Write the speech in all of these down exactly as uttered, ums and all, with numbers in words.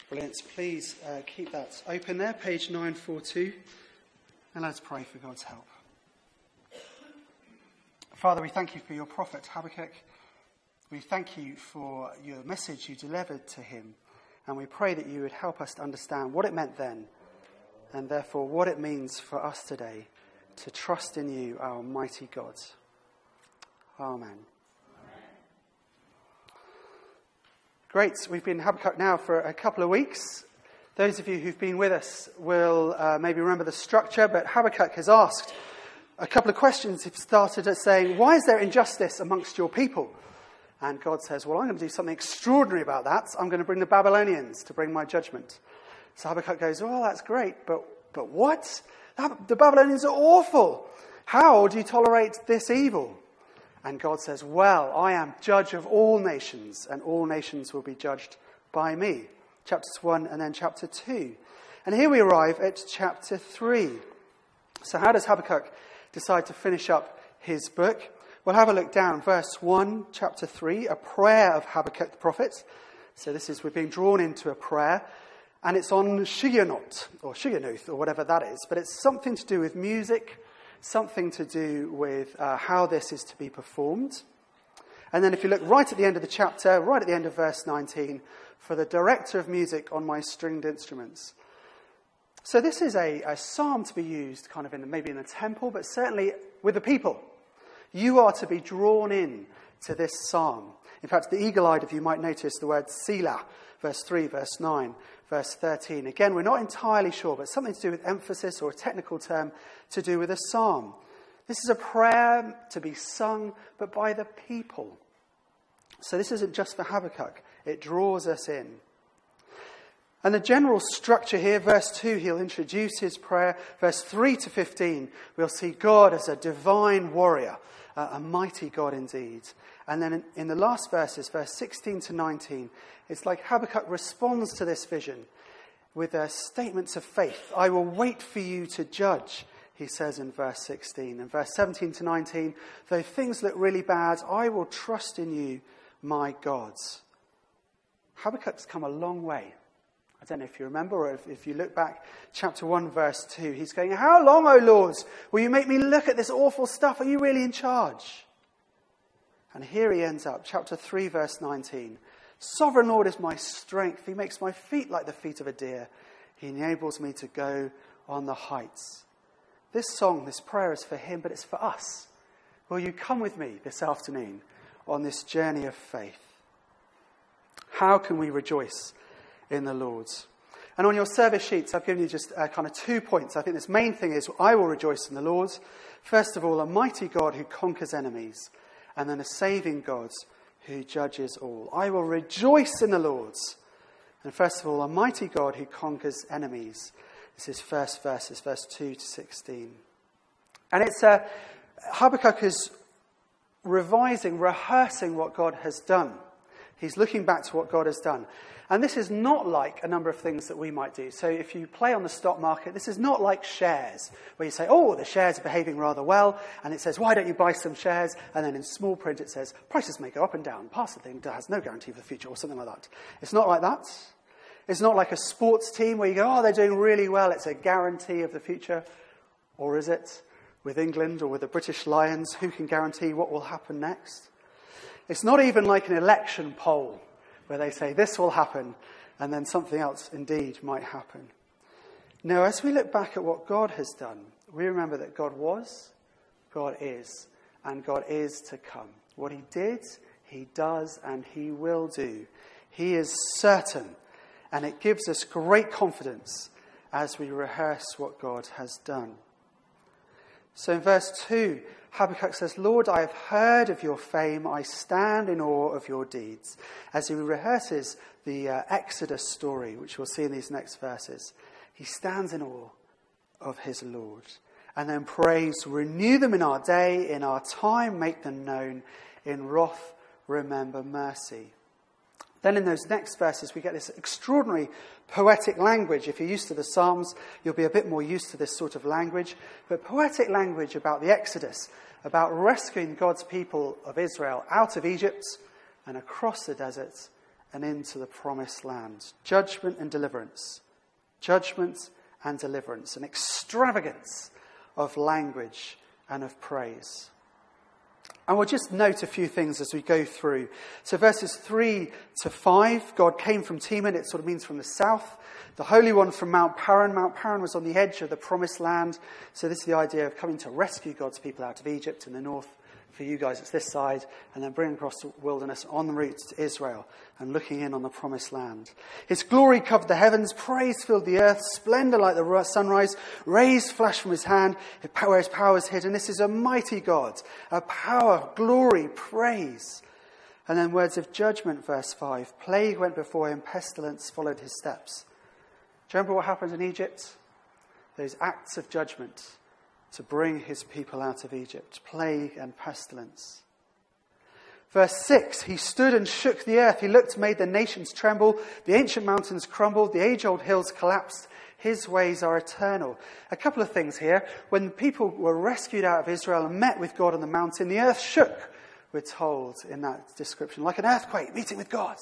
Brilliant. Please uh, keep that open there, page nine forty-two, and let's pray for God's help. Father, we thank you for your prophet Habakkuk. We thank you for your message you delivered to him, and we pray that you would help us to understand what it meant then, and therefore what it means for us today to trust in you, our mighty God. Amen. Great. We've been in Habakkuk now for a couple of weeks. Those of you who've been with us will uh, maybe remember the structure, but Habakkuk has asked a couple of questions. He started at saying, why is there injustice amongst your people? And God says, well, I'm going to do something extraordinary about that. I'm going to bring the Babylonians to bring my judgment. So Habakkuk goes, well, that's great, but but what? The Babylonians are awful. How do you tolerate this evil? And God says, well, I am judge of all nations, and all nations will be judged by me. Chapters one and then chapter two. And here we arrive at chapter three. So how does Habakkuk decide to finish up his book? We'll have a look down. Verse one, chapter three, a prayer of Habakkuk the prophet. So this is, we're being drawn into a prayer. And it's on Shigionoth, or Shigionoth, or whatever that is. But it's something to do with music, something to do with uh, how this is to be performed. And then if you look right at the end of the chapter, right at the end of verse nineteen, for the director of music on my stringed instruments. So this is a, a psalm to be used kind of in maybe in a temple, but certainly with the people. You are to be drawn in to this psalm. In fact, the eagle-eyed of you might notice the word Selah, verse three, verse nine, verse thirteen. Again, we're not entirely sure, but something to do with emphasis or a technical term to do with a psalm. This is a prayer to be sung, but by the people. So this isn't just for Habakkuk. It draws us in. And the general structure here, verse two, he'll introduce his prayer. Verse three to fifteen, we'll see God as a divine warrior, uh, a mighty God indeed. And then in, in the last verses, verse sixteen to nineteen, it's like Habakkuk responds to this vision with uh, statements of faith. I will wait for you to judge, he says in verse sixteen. And verse seventeen to nineteen, though things look really bad, I will trust in you, my God. Habakkuk's come a long way. I don't know if you remember, or if, if you look back, chapter one, verse two, he's going, how long, O Lord, will you make me look at this awful stuff? Are you really in charge? And here he ends up, chapter three, verse nineteen. Sovereign Lord is my strength. He makes my feet like the feet of a deer. He enables me to go on the heights. This song, this prayer is for him, but it's for us. Will you come with me this afternoon on this journey of faith? How can we rejoice in the Lord? And on your service sheets, I've given you just uh, kind of two points. I think this main thing is, I will rejoice in the Lord. First of all, a mighty God who conquers enemies. And then a saving God who judges all. I will rejoice in the Lord. And first of all, a mighty God who conquers enemies. This is first verses, verse two to sixteen. And it's uh, Habakkuk is revising, rehearsing what God has done. He's looking back to what God has done. And this is not like a number of things that we might do. So if you play on the stock market, this is not like shares, where you say, oh, the shares are behaving rather well, and it says, why don't you buy some shares? And then in small print it says, prices may go up and down. Past the thing has no guarantee for the future, or something like that. It's not like that. It's not like a sports team where you go, oh, they're doing really well. It's a guarantee of the future. Or is it? With England or with the British Lions, who can guarantee what will happen next? It's not even like an election poll, where they say this will happen, and then something else indeed might happen. No, as we look back at what God has done, we remember that God was, God is, and God is to come. What he did, he does, and he will do. He is certain, and it gives us great confidence as we rehearse what God has done. So in verse two, Habakkuk says, Lord, I have heard of your fame. I stand in awe of your deeds. As he rehearses the uh, Exodus story, which we'll see in these next verses, he stands in awe of his Lord. And then prays, renew them in our day, in our time, make them known. In wrath, remember mercy. Then in those next verses, we get this extraordinary poetic language. If you're used to the Psalms, you'll be a bit more used to this sort of language. But poetic language about the Exodus, about rescuing God's people of Israel out of Egypt and across the desert and into the promised land. Judgment and deliverance. Judgment and deliverance. An extravagance of language and of praise. And we'll just note a few things as we go through. So verses three to five, God came from Teman, it sort of means from the south. The Holy One from Mount Paran. Mount Paran was on the edge of the promised land. So this is the idea of coming to rescue God's people out of Egypt in the north. For you guys, it's this side, and then bring across the wilderness en route to Israel and looking in on the promised land. His glory covered the heavens, praise filled the earth, splendor like the sunrise, rays flashed from his hand, where his power is hidden. This is a mighty God, a power, glory, praise. And then words of judgment, verse five. Plague went before him, pestilence followed his steps. Do you remember what happened in Egypt? Those acts of judgment to bring his people out of Egypt. Plague and pestilence. Verse six, he stood and shook the earth. He looked, made the nations tremble. The ancient mountains crumbled. The age-old hills collapsed. His ways are eternal. A couple of things here. When people were rescued out of Israel and met with God on the mountain, the earth shook, we're told in that description, like an earthquake meeting with God.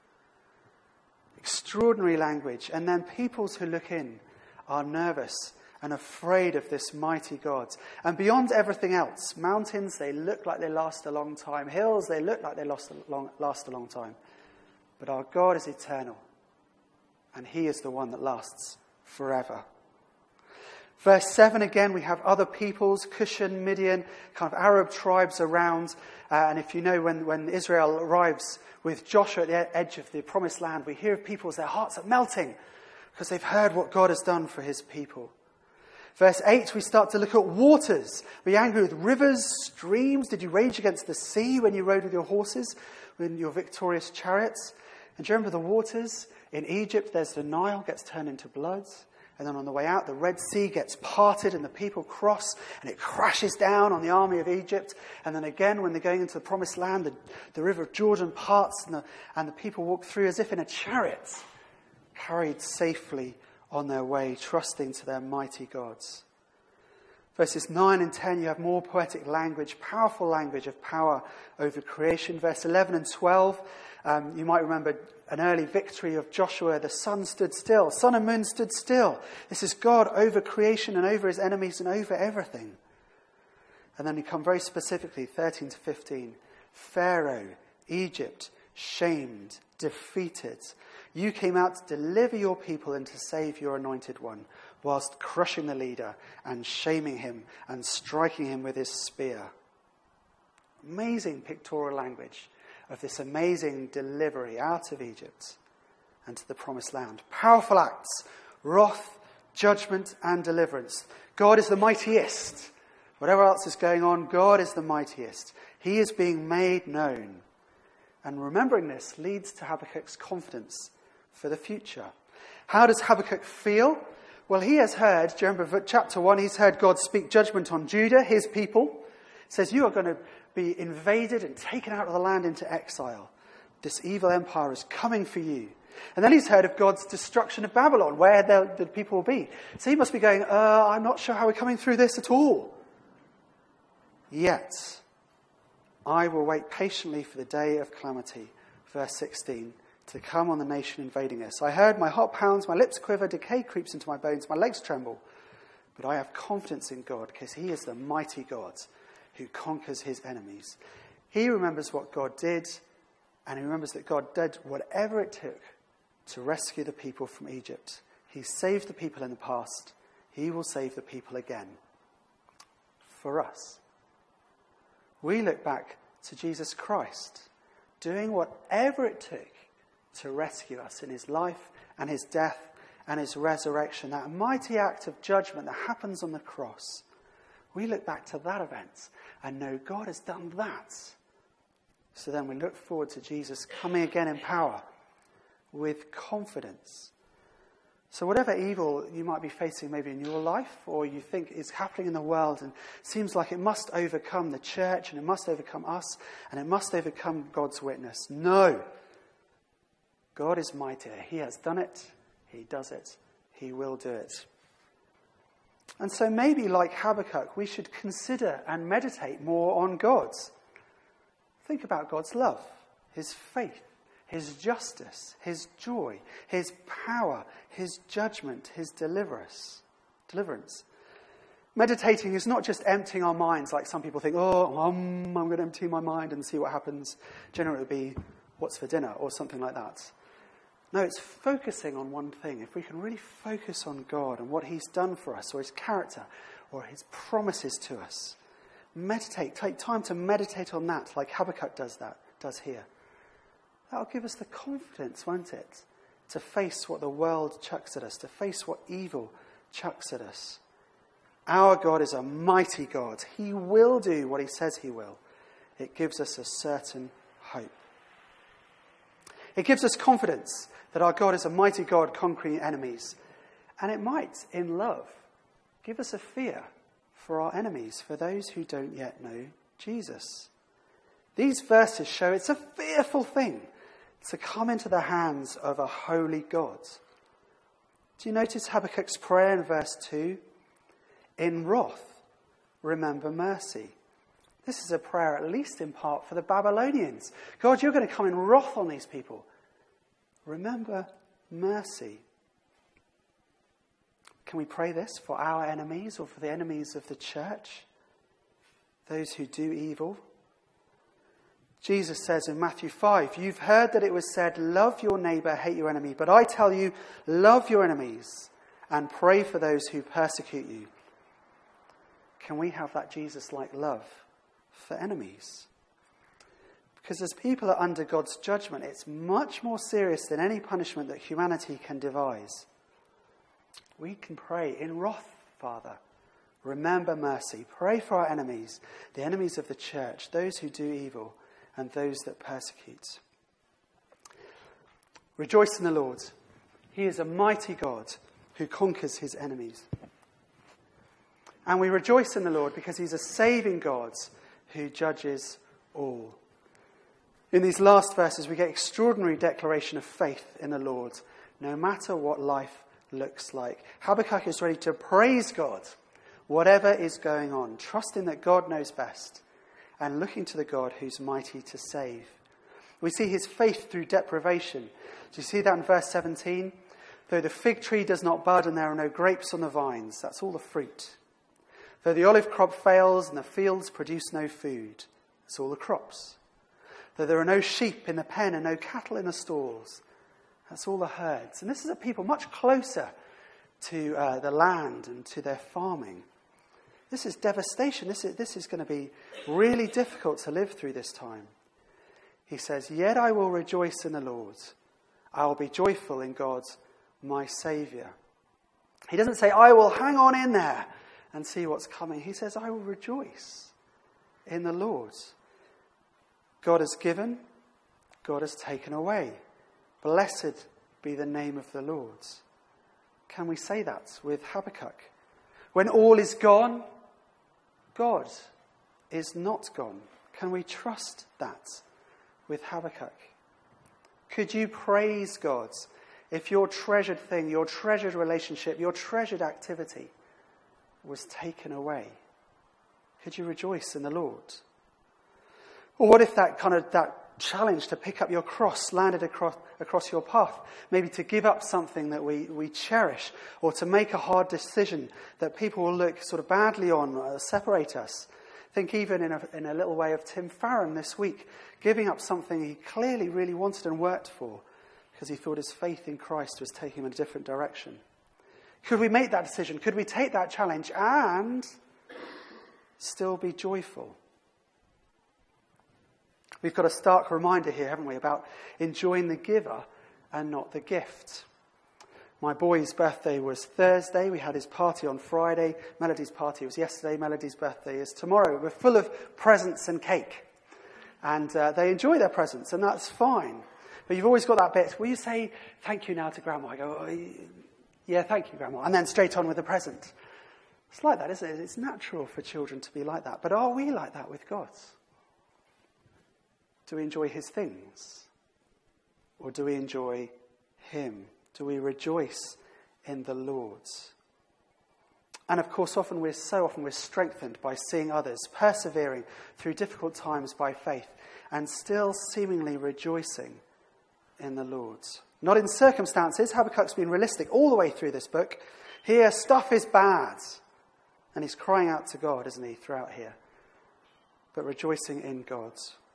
Extraordinary language. And then peoples who look in are nervous and afraid of this mighty God. And beyond everything else, mountains, they look like they last a long time. Hills, they look like they last a long, last a long time. But our God is eternal. And he is the one that lasts forever. Verse seven, again, we have other peoples, Cushan, Midian, kind of Arab tribes around. Uh, and if you know, when, when Israel arrives with Joshua at the edge of the promised land, we hear of peoples, their hearts are melting because they've heard what God has done for his people. Verse eight, we start to look at waters. Were you angry with rivers, streams? Did you rage against the sea when you rode with your horses, in your victorious chariots? And do you remember the waters? In Egypt, there's the Nile, gets turned into blood. And then on the way out, the Red Sea gets parted and the people cross and it crashes down on the army of Egypt. And then again, when they're going into the promised land, the, the river of Jordan parts and the, and the people walk through as if in a chariot, carried safely on their way, trusting to their mighty gods. Verses nine and ten, you have more poetic language, powerful language of power over creation. Verse eleven and twelve, um, you might remember an early victory of Joshua. The sun stood still, sun and moon stood still. This is God over creation and over his enemies and over everything. And then we come very specifically, thirteen to fifteen. Pharaoh, Egypt, shamed, defeated. You came out to deliver your people and to save your anointed one, whilst crushing the leader and shaming him and striking him with his spear. Amazing pictorial language of this amazing delivery out of Egypt and to the promised land. Powerful acts, wrath, judgment and deliverance. God is the mightiest. Whatever else is going on, God is the mightiest. He is being made known. And remembering this leads to Habakkuk's confidence for the future. How does Habakkuk feel? Well, he has heard, do you remember chapter one, he's heard God speak judgment on Judah, his people. It says, you are going to be invaded and taken out of the land into exile. This evil empire is coming for you. And then he's heard of God's destruction of Babylon, where the, the people will be. So he must be going, uh, I'm not sure how we're coming through this at all. Yet, I will wait patiently for the day of calamity. Verse sixteen. To come on the nation invading us. I heard my heart pounds, my lips quiver, decay creeps into my bones, my legs tremble. But I have confidence in God, because he is the mighty God who conquers his enemies. He remembers what God did, and he remembers that God did whatever it took to rescue the people from Egypt. He saved the people in the past. He will save the people again. For us, we look back to Jesus Christ, doing whatever it took to rescue us in his life and his death and his resurrection. That mighty act of judgment that happens on the cross. We look back to that event and know God has done that. So then we look forward to Jesus coming again in power with confidence. So whatever evil you might be facing maybe in your life, or you think is happening in the world and seems like it must overcome the church and it must overcome us and it must overcome God's witness. No. God is mighty. He has done it. He does it. He will do it. And so maybe like Habakkuk, we should consider and meditate more on God's. Think about God's love, his faith, his justice, his joy, his power, his judgment, his deliverance. Deliverance. Meditating is not just emptying our minds like some people think, oh, um, I'm going to empty my mind and see what happens. Generally it would be, what's for dinner or something like that. No, it's focusing on one thing. If we can really focus on God and what he's done for us, or his character, or his promises to us, meditate, take time to meditate on that like Habakkuk does that, does here. That'll give us the confidence, won't it, to face what the world chucks at us, to face what evil chucks at us. Our God is a mighty God. He will do what he says he will. It gives us a certain hope. It gives us confidence that our God is a mighty God conquering enemies. And it might, in love, give us a fear for our enemies, for those who don't yet know Jesus. These verses show it's a fearful thing to come into the hands of a holy God. Do you notice Habakkuk's prayer in verse two? In wrath, remember mercy. This is a prayer, at least in part, for the Babylonians. God, you're going to come in wrath on these people. Remember mercy. Can we pray this for our enemies or for the enemies of the church? Those who do evil? Jesus says in Matthew five, you've heard that it was said, love your neighbour, hate your enemy. But I tell you, love your enemies and pray for those who persecute you. Can we have that Jesus-like love for enemies? Because as people are under God's judgment, it's much more serious than any punishment that humanity can devise. We can pray in wrath, Father. Remember mercy. Pray for our enemies, the enemies of the church, those who do evil, and those that persecute. Rejoice in the Lord. He is a mighty God who conquers his enemies. And we rejoice in the Lord because he's a saving God who judges all. In these last verses, we get extraordinary declaration of faith in the Lord, no matter what life looks like. Habakkuk is ready to praise God, whatever is going on, trusting that God knows best, and looking to the God who's mighty to save. We see his faith through deprivation. Do you see that in verse seventeen? Though the fig tree does not bud and there are no grapes on the vines, that's all the fruit. Though the olive crop fails and the fields produce no food, that's all the crops. Though there are no sheep in the pen and no cattle in the stalls, that's all the herds. And this is a people much closer to uh, the land and to their farming. This is devastation. This is, this is going to be really difficult to live through this time. He says, yet I will rejoice in the Lord. I will be joyful in God, my Saviour. He doesn't say, I will hang on in there and see what's coming. He says, I will rejoice in the Lord. God has given, God has taken away. Blessed be the name of the Lord. Can we say that with Habakkuk? When all is gone, God is not gone. Can we trust that with Habakkuk? Could you praise God if your treasured thing, your treasured relationship, your treasured activity was taken away? Could you rejoice in the Lord? Or what if that kind of that challenge to pick up your cross landed across, across your path? Maybe to give up something that we, we cherish, or to make a hard decision that people will look sort of badly on, uh, separate us. Think even in a, in a little way of Tim Farron this week, giving up something he clearly really wanted and worked for because he thought his faith in Christ was taking him in a different direction. Could we make that decision? Could we take that challenge and still be joyful? We've got a stark reminder here, haven't we, about enjoying the giver and not the gift. My boy's birthday was Thursday. We had his party on Friday. Melody's party was yesterday. Melody's birthday is tomorrow. We're full of presents and cake. And uh, they enjoy their presents, and that's fine. But you've always got that bit. Will you say thank you now to Grandma? I go, oh, yeah, thank you, Grandma. And then straight on with the present. It's like that, isn't it? It's natural for children to be like that. But are we like that with God? Do we enjoy his things? Or do we enjoy him? Do we rejoice in the Lord? And of course, often we're so often we're strengthened by seeing others persevering through difficult times by faith and still seemingly rejoicing in the Lord. Not in circumstances. Habakkuk's been realistic all the way through this book. Here, stuff is bad. And he's crying out to God, isn't he, throughout here. But rejoicing in God.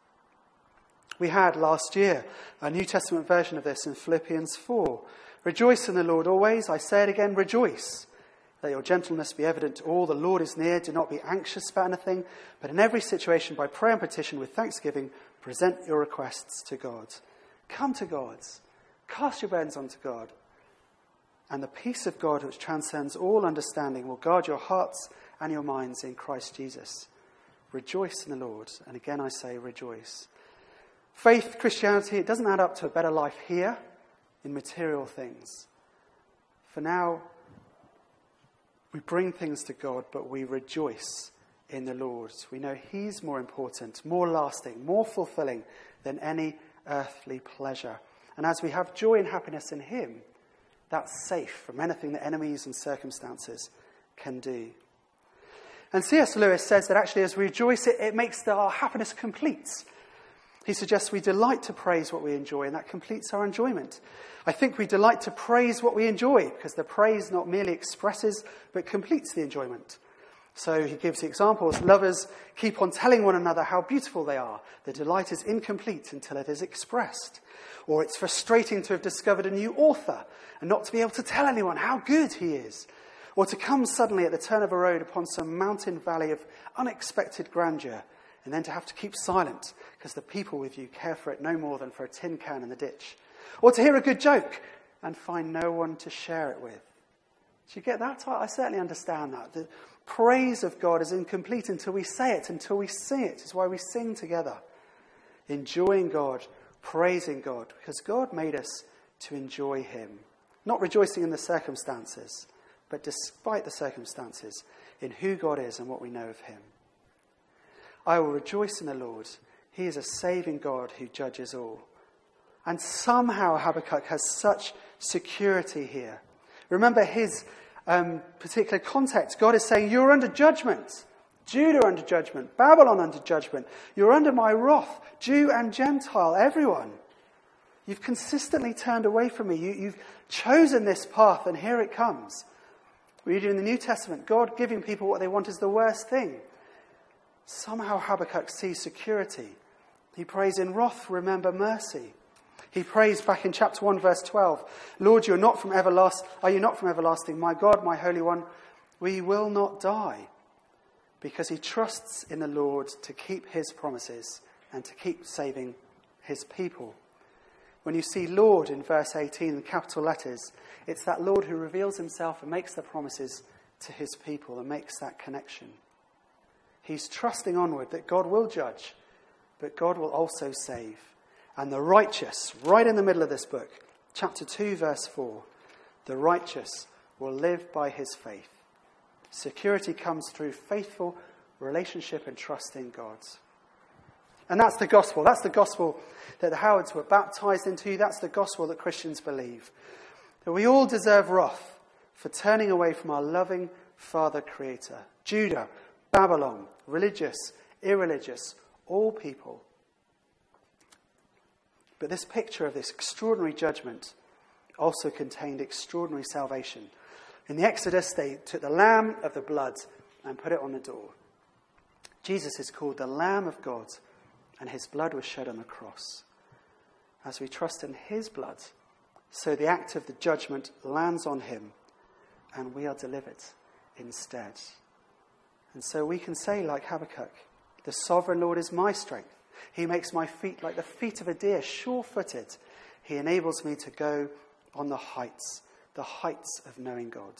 We had last year a New Testament version of this in Philippians four. Rejoice in the Lord always. I say it again, rejoice. Let your gentleness be evident to all. The Lord is near. Do not be anxious about anything, but in every situation, by prayer and petition with thanksgiving, present your requests to God. Come to God. Cast your burdens onto God. And the peace of God, which transcends all understanding, will guard your hearts and your minds in Christ Jesus. Rejoice in the Lord. And again I say, rejoice. Faith, Christianity, it doesn't add up to a better life here in material things. For now, we bring things to God, but we rejoice in the Lord. We know he's more important, more lasting, more fulfilling than any earthly pleasure. And as we have joy and happiness in him, that's safe from anything that enemies and circumstances can do. And C S Lewis says that actually as we rejoice, it, it makes the, our happiness complete. He suggests we delight to praise what we enjoy, and that completes our enjoyment. I think we delight to praise what we enjoy, because the praise not merely expresses, but completes the enjoyment. So he gives the examples. Lovers keep on telling one another how beautiful they are. The delight is incomplete until it is expressed. Or it's frustrating to have discovered a new author and not to be able to tell anyone how good he is. Or to come suddenly at the turn of a road upon some mountain valley of unexpected grandeur, and then to have to keep silent because the people with you care for it no more than for a tin can in the ditch. Or to hear a good joke and find no one to share it with. Do you get that? I certainly understand that. The praise of God is incomplete until we say it, until we sing it. It's why we sing together. Enjoying God, praising God, because God made us to enjoy him. Not rejoicing in the circumstances, but despite the circumstances, in who God is and what we know of him. I will rejoice in the Lord. He is a saving God who judges all. And somehow Habakkuk has such security here. Remember his um, particular context. God is saying, you're under judgment. Judah under judgment. Babylon under judgment. You're under my wrath. Jew and Gentile, everyone. You've consistently turned away from me. You, you've chosen this path, and here it comes. We read in the New Testament, God giving people what they want is the worst thing. Somehow Habakkuk sees security. He prays in wrath, remember mercy. He prays back in chapter one, verse twelve, Lord, you're not from everlast, are you not from everlasting? My God, my Holy One, we will not die. Because he trusts in the Lord to keep his promises and to keep saving his people. When you see Lord in verse eighteen in capital letters, it's that Lord who reveals himself and makes the promises to his people and makes that connection. He's trusting onward that God will judge, but God will also save. And the righteous, right in the middle of this book, chapter two, verse four, the righteous will live by his faith. Security comes through faithful relationship and trust in God. And that's the gospel. That's the gospel that the Howards were baptized into. That's the gospel that Christians believe. That we all deserve wrath for turning away from our loving Father Creator. Judah, Babylon, religious, irreligious, all people. But this picture of this extraordinary judgment also contained extraordinary salvation. In the Exodus, they took the lamb of the blood and put it on the door. Jesus is called the Lamb of God, and his blood was shed on the cross. As we trust in his blood, so the act of the judgment lands on him, and we are delivered instead. And so we can say, like Habakkuk, the sovereign Lord is my strength. He makes my feet like the feet of a deer, sure-footed. He enables me to go on the heights, the heights of knowing God.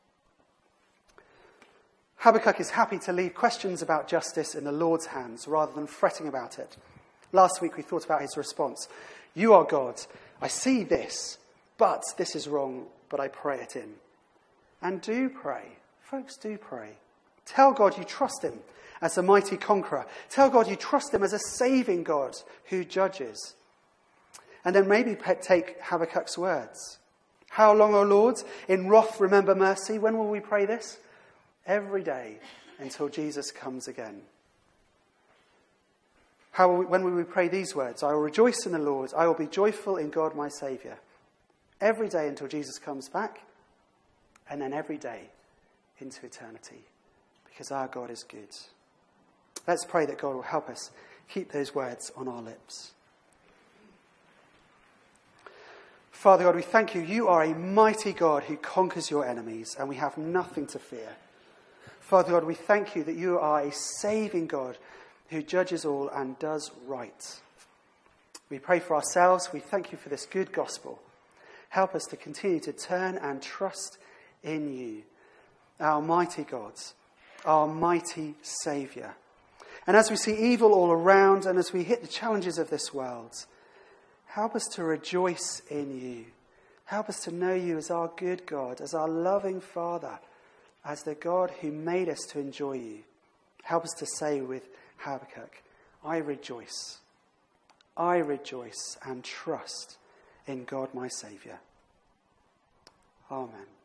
Habakkuk is happy to leave questions about justice in the Lord's hands rather than fretting about it. Last week we thought about his response. You are God. I see this, but this is wrong, but I pray it in. And do pray. Folks, do pray. Tell God you trust him as a mighty conqueror. Tell God you trust him as a saving God who judges. And then maybe take Habakkuk's words. How long, O Lord? In wrath remember mercy. When will we pray this? Every day until Jesus comes again. How will we, when will we pray these words? I will rejoice in the Lord. I will be joyful in God my Saviour. Every day until Jesus comes back, and then every day into eternity, because our God is good. Let's pray that God will help us keep those words on our lips. Father God, we thank you. You are a mighty God who conquers your enemies, and we have nothing to fear. Father God, we thank you that you are a saving God who judges all and does right. We pray for ourselves. We thank you for this good gospel. Help us to continue to turn and trust in you, our mighty God, our mighty Saviour. And as we see evil all around and as we hit the challenges of this world, help us to rejoice in you. Help us to know you as our good God, as our loving Father, as the God who made us to enjoy you. Help us to say with Habakkuk, I rejoice. I rejoice and trust in God my Saviour. Amen.